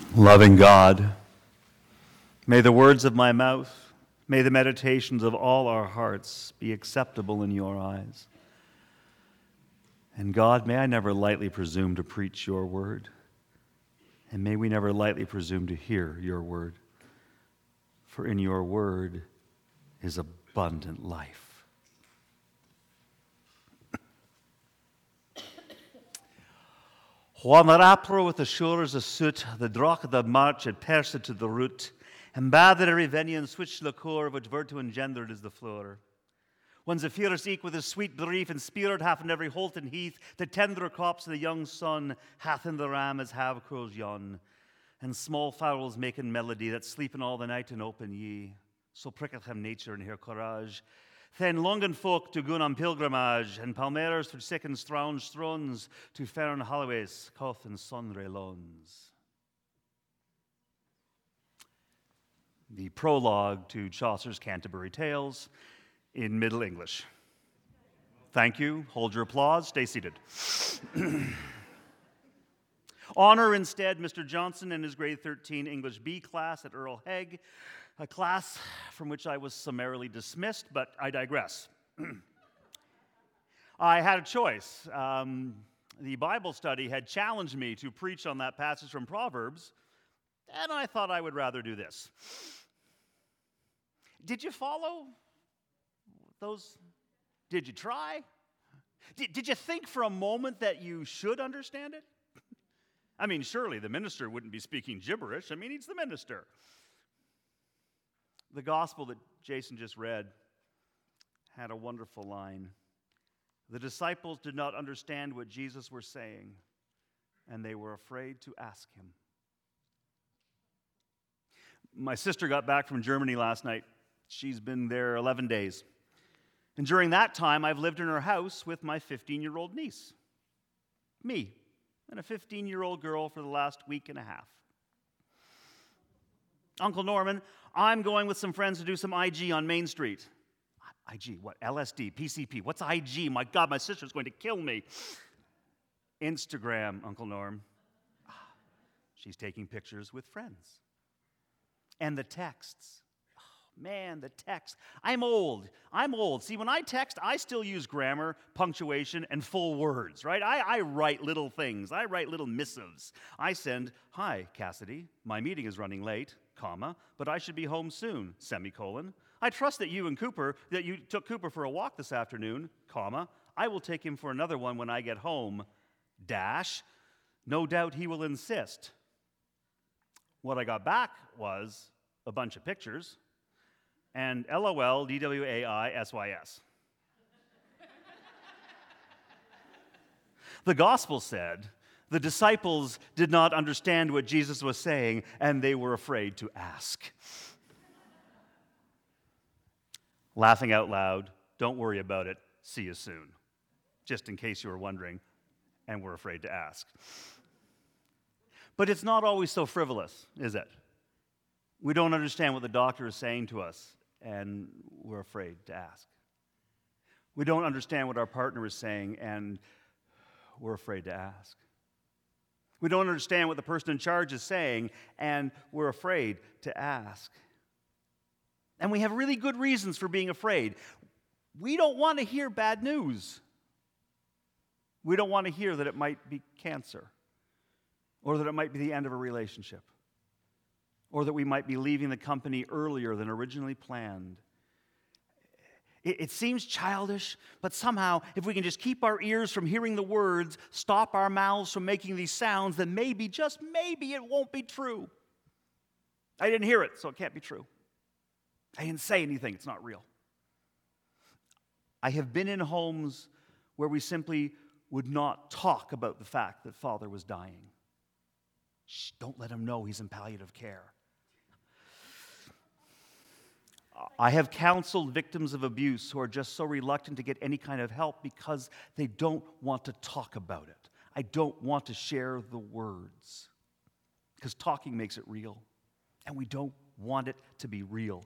Loving God, may the words of my mouth, may the meditations of all our hearts be acceptable in your eyes. And God, may I never lightly presume to preach your word, and may we never lightly presume to hear your word, for in your word is abundant life. When the rapper with the shoulders of soot, the droch of the march had pierced to the root, and bad that every venian switch the core which virtue engendered is the floor. When Zephyrus eke with his sweet brief and spirit hath in every holt and heath, the tender crops of the young sun hath in the ram as have crows yon, and small fowls making melody that sleeping all the night in open ye. So pricketh him nature in her courage. Then longen folk to gun on pilgrimage, and palmeras for sick and strange thrones, to fern holloways, coth and sunray lawns. The prologue to Chaucer's Canterbury Tales in Middle English. Thank you. Hold your applause. Stay seated. Honor instead Mr. Johnson and his grade 13 English B class at Earl Haig, a class from which I was summarily dismissed, but I digress. I had a choice. The Bible study had challenged me to preach on that passage from Proverbs, and I thought I would rather do this. Did you follow those? Did you try? Did you think for a moment that you should understand it? I mean, surely the minister wouldn't be speaking gibberish. I mean, he's the minister. The gospel that Jason just read had a wonderful line. The disciples did not understand what Jesus was saying, and they were afraid to ask him. My sister got back from Germany last night. She's been there 11 days. And during that time, I've lived in her house with my 15-year-old niece, me, and a 15-year-old girl for the last week and a half. Uncle Norman, I'm going with some friends to do some IG on Main Street. IG, what? LSD, PCP. What's IG? My God, my sister's going to kill me. Instagram, Uncle Norm. She's taking pictures with friends. And the texts. Oh, man, the text. I'm old. See, when I text, I still use grammar, punctuation, and full words, right? I write little things. I write little missives. I send, "Hi, Cassidy. My meeting is running late, comma, but I should be home soon, semicolon. I trust that you took Cooper for a walk this afternoon, comma. I will take him for another one when I get home, dash. No doubt he will insist." What I got back was a bunch of pictures and LOL, DWAI, SYS. The gospel said, the disciples did not understand what Jesus was saying, and they were afraid to ask. Laughing out loud, don't worry about it, see you soon. Just in case you were wondering, and were afraid to ask. But it's not always so frivolous, is it? We don't understand what the doctor is saying to us, and we're afraid to ask. We don't understand what our partner is saying, and we're afraid to ask. We don't understand what the person in charge is saying, and we're afraid to ask. And we have really good reasons for being afraid. We don't want to hear bad news. We don't want to hear that it might be cancer, or that it might be the end of a relationship, or that we might be leaving the company earlier than originally planned. It seems childish, but somehow, if we can just keep our ears from hearing the words, stop our mouths from making these sounds, then maybe, just maybe, it won't be true. I didn't hear it, so it can't be true. I didn't say anything, it's not real. I have been in homes where we simply would not talk about the fact that father was dying. Shh, don't let him know he's in palliative care. I have counseled victims of abuse who are just so reluctant to get any kind of help because they don't want to talk about it. I don't want to share the words because talking makes it real, and we don't want it to be real.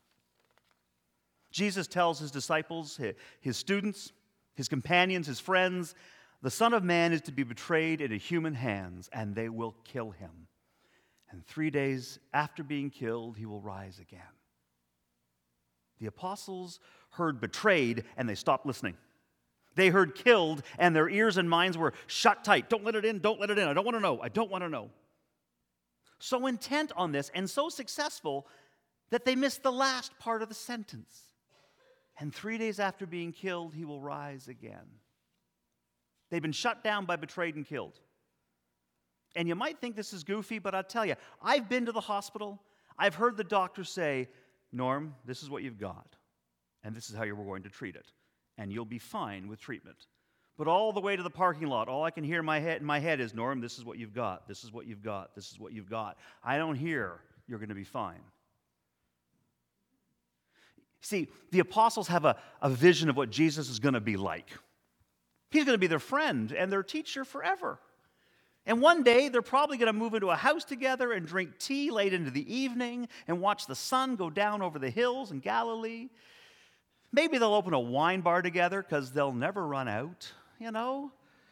Jesus tells his disciples, his students, his companions, his friends, the Son of Man is to be betrayed into human hands, and they will kill him. and 3 days after being killed, he will rise again. The apostles heard betrayed, and they stopped listening. They heard killed, and their ears and minds were shut tight. Don't let it in, don't let it in. I don't want to know, I don't want to know. So intent on this and so successful that they missed the last part of the sentence. And 3 days after being killed, he will rise again. They've been shut down by betrayed and killed. And you might think this is goofy, but I'll tell you, I've been to the hospital. I've heard the doctor say, Norm, this is what you've got, and this is how you're going to treat it, and you'll be fine with treatment. But all the way to the parking lot, all I can hear in my head is, Norm, this is what you've got, this is what you've got, this is what you've got. I don't hear you're going to be fine. See, the apostles have a vision of what Jesus is going to be like. He's going to be their friend and their teacher forever. And one day, they're probably going to move into a house together and drink tea late into the evening and watch the sun go down over the hills in Galilee. Maybe they'll open a wine bar together because they'll never run out, you know.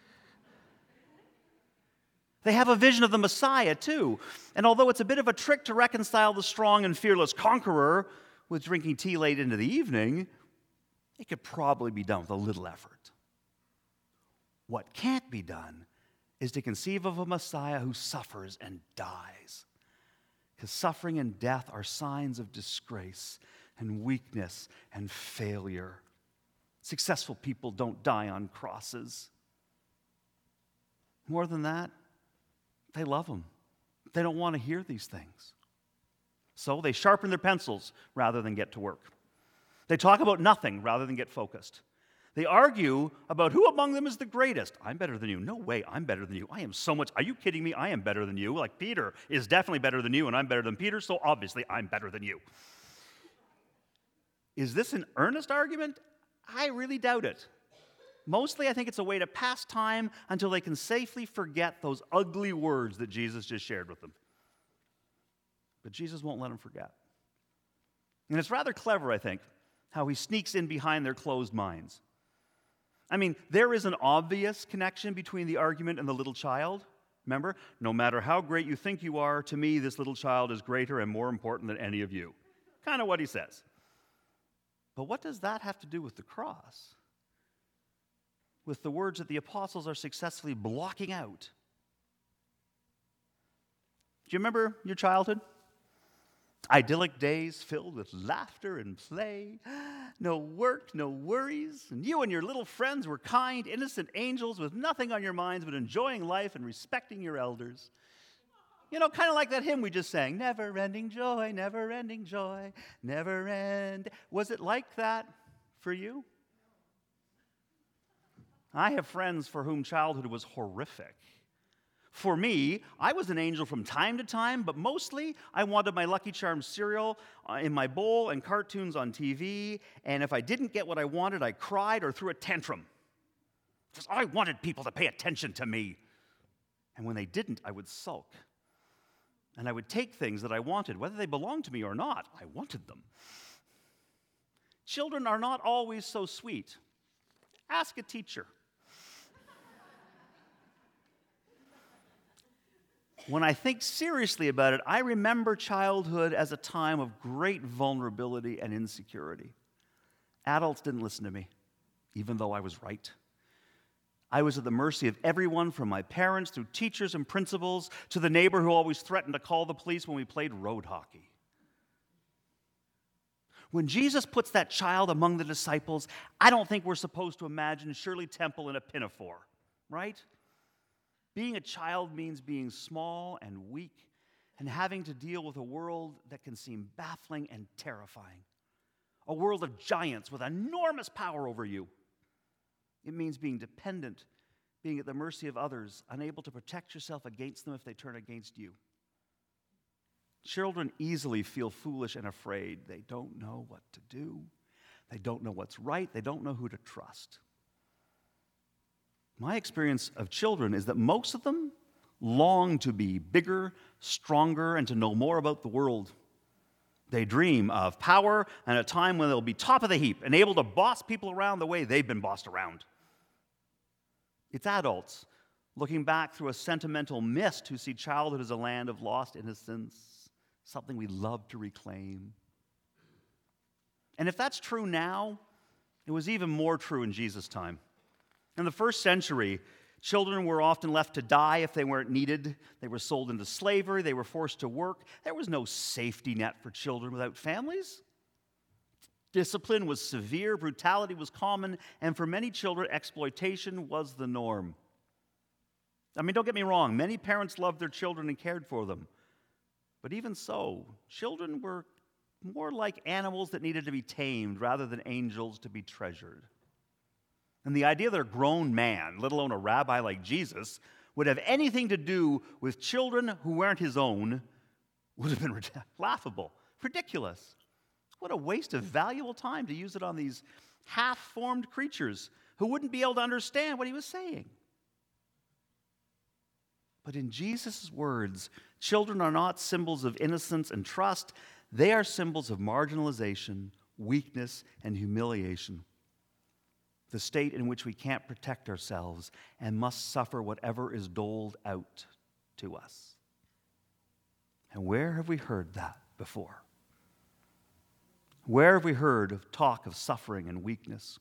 They have a vision of the Messiah, too. And although it's a bit of a trick to reconcile the strong and fearless conqueror with drinking tea late into the evening, it could probably be done with a little effort. What can't be done is to conceive of a Messiah who suffers and dies. Because suffering and death are signs of disgrace and weakness and failure. Successful people don't die on crosses. More than that, they love him. They don't want to hear these things. So they sharpen their pencils rather than get to work. They talk about nothing rather than get focused. They argue about who among them is the greatest. I'm better than you. No way, I'm better than you. I am so much. Are you kidding me? I am better than you. Like Peter is definitely better than you, and I'm better than Peter, so obviously I'm better than you. Is this an earnest argument? I really doubt it. Mostly, I think it's a way to pass time until they can safely forget those ugly words that Jesus just shared with them. But Jesus won't let them forget. And it's rather clever, I think, how he sneaks in behind their closed minds. I mean, there is an obvious connection between the argument and the little child. Remember, no matter how great you think you are, to me, this little child is greater and more important than any of you. Kind of what he says. But what does that have to do with the cross? With the words that the apostles are successfully blocking out? Do you remember your childhood? Idyllic days filled with laughter and play, no work, no worries, and you and your little friends were kind, innocent angels with nothing on your minds but enjoying life and respecting your elders. You know, kind of like that hymn we just sang, never-ending joy, never-ending joy, never-end. Was it like that for you? I have friends for whom childhood was horrific. For me, I was an angel from time to time, but mostly I wanted my Lucky Charms cereal in my bowl and cartoons on TV, and if I didn't get what I wanted, I cried or threw a tantrum. Because I wanted people to pay attention to me. And when they didn't, I would sulk. And I would take things that I wanted, whether they belonged to me or not. I wanted them. Children are not always so sweet. Ask a teacher. When I think seriously about it, I remember childhood as a time of great vulnerability and insecurity. Adults didn't listen to me, even though I was right. I was at the mercy of everyone from my parents through teachers and principals to the neighbor who always threatened to call the police when we played road hockey. When Jesus puts that child among the disciples, I don't think we're supposed to imagine Shirley Temple in a pinafore, right? Being a child means being small and weak and having to deal with a world that can seem baffling and terrifying. A world of giants with enormous power over you. It means being dependent, being at the mercy of others, unable to protect yourself against them if they turn against you. Children easily feel foolish and afraid. They don't know what to do. They don't know what's right. They don't know who to trust. My experience of children is that most of them long to be bigger, stronger, and to know more about the world. They dream of power and a time when they'll be top of the heap and able to boss people around the way they've been bossed around. It's adults looking back through a sentimental mist who see childhood as a land of lost innocence, something we love to reclaim. And if that's true now, it was even more true in Jesus' time. In the first century, children were often left to die if they weren't needed. They were sold into slavery. They were forced to work. There was no safety net for children without families. Discipline was severe, brutality was common, and for many children, exploitation was the norm. I mean, don't get me wrong, many parents loved their children and cared for them. But even so, children were more like animals that needed to be tamed rather than angels to be treasured. And the idea that a grown man, let alone a rabbi like Jesus, would have anything to do with children who weren't his own would have been laughable, ridiculous. What a waste of valuable time to use it on these half-formed creatures who wouldn't be able to understand what he was saying. But in Jesus' words, children are not symbols of innocence and trust. They are symbols of marginalization, weakness, and humiliation. The state in which we can't protect ourselves and must suffer whatever is doled out to us. And where have we heard that before? Where have we heard of talk of suffering and weakness?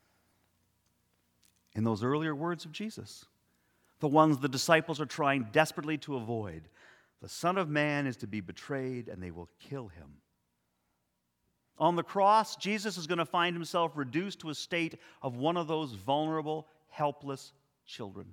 In those earlier words of Jesus, the ones the disciples are trying desperately to avoid. The Son of Man is to be betrayed, and they will kill him. On the cross, Jesus is going to find himself reduced to a state of one of those vulnerable, helpless children.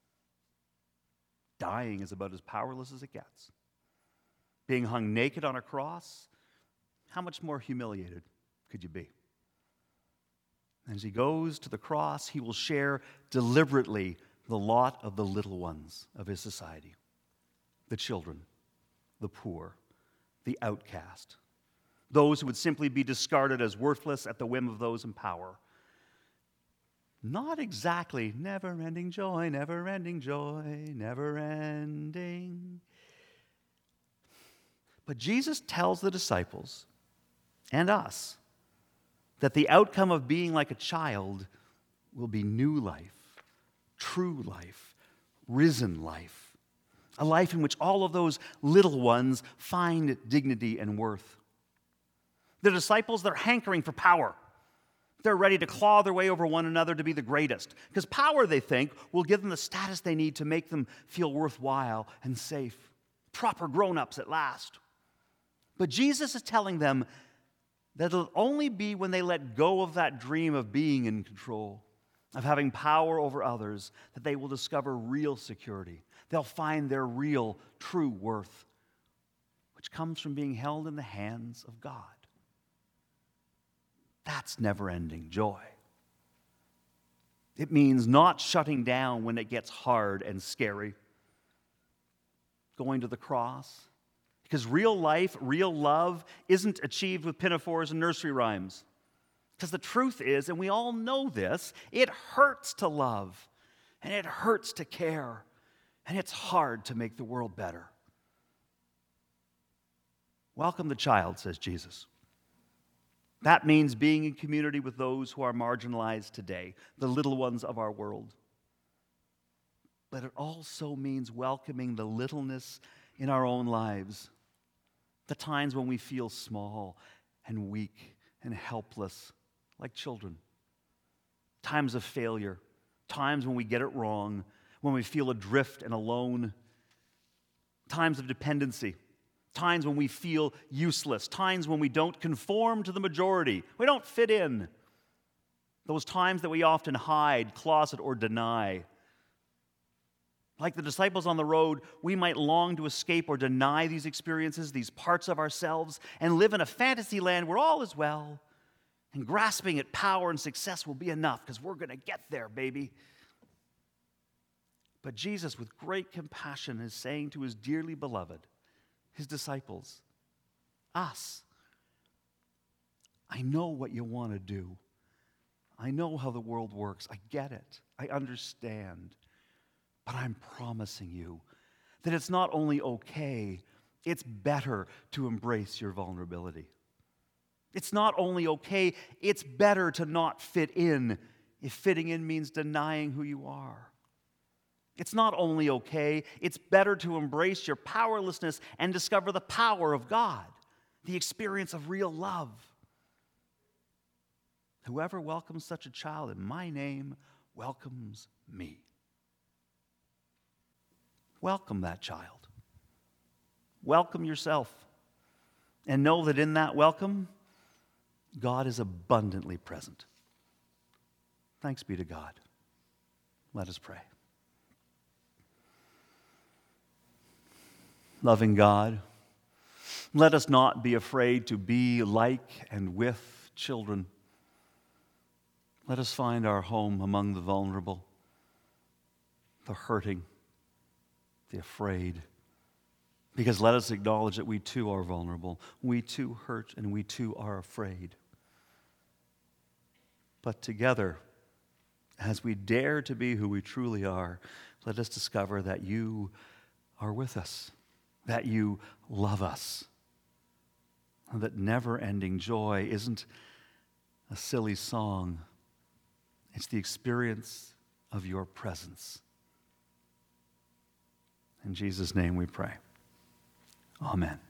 Dying is about as powerless as it gets. Being hung naked on a cross, how much more humiliated could you be? As he goes to the cross, he will share deliberately the lot of the little ones of his society. The children, the poor, the outcast. Those who would simply be discarded as worthless at the whim of those in power. Not exactly never-ending joy, never-ending joy, never-ending. But Jesus tells the disciples and us that the outcome of being like a child will be new life, true life, risen life, a life in which all of those little ones find dignity and worth. The disciples, they're hankering for power. They're ready to claw their way over one another to be the greatest. Because power, they think, will give them the status they need to make them feel worthwhile and safe. Proper grown-ups at last. But Jesus is telling them that it'll only be when they let go of that dream of being in control, of having power over others, that they will discover real security. They'll find their real, true worth, which comes from being held in the hands of God. That's never-ending joy. It means not shutting down when it gets hard and scary. Going to the cross. Because real life, real love isn't achieved with pinafores and nursery rhymes. Because the truth is, and we all know this, it hurts to love, and it hurts to care, and it's hard to make the world better. Welcome the child, says Jesus. That means being in community with those who are marginalized today, the little ones of our world. But it also means welcoming the littleness in our own lives, the times when we feel small and weak and helpless, like children. Times of failure, times when we get it wrong, when we feel adrift and alone. Times of dependency. Times when we feel useless, times when we don't conform to the majority, we don't fit in. Those times that we often hide, closet, or deny. Like the disciples on the road, we might long to escape or deny these experiences, these parts of ourselves, and live in a fantasy land where all is well, and grasping at power and success will be enough, because we're going to get there, baby. But Jesus, with great compassion, is saying to his dearly beloved, his disciples, us, I know what you want to do. I know how the world works. I get it. I understand. But I'm promising you that it's not only okay, it's better to embrace your vulnerability. It's not only okay, it's better to not fit in if fitting in means denying who you are. It's not only okay, it's better to embrace your powerlessness and discover the power of God, the experience of real love. Whoever welcomes such a child in my name welcomes me. Welcome that child. Welcome yourself. And know that in that welcome, God is abundantly present. Thanks be to God. Let us pray. Loving God, let us not be afraid to be like and with children. Let us find our home among the vulnerable, the hurting, the afraid. Because let us acknowledge that we too are vulnerable, we too hurt, and we too are afraid. But together, as we dare to be who we truly are, let us discover that you are with us, that you love us, and that never-ending joy isn't a silly song. It's the experience of your presence. In Jesus' name we pray. Amen.